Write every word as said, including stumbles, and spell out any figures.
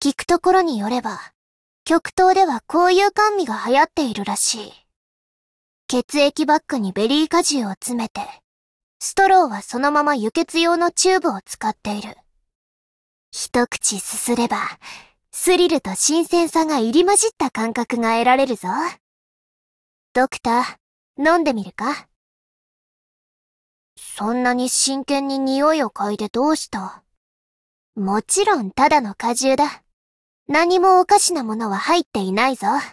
聞くところによれば、極東ではこういう甘味が流行っているらしい。血液バッグにベリー果汁を詰めて、ストローはそのまま輸血用のチューブを使っている。一口すすれば、スリルと新鮮さが入り混じった感覚が得られるぞ。ドクター、飲んでみるか？そんなに真剣に匂いを嗅いでどうした？もちろんただの果汁だ。何もおかしなものは入っていないぞ。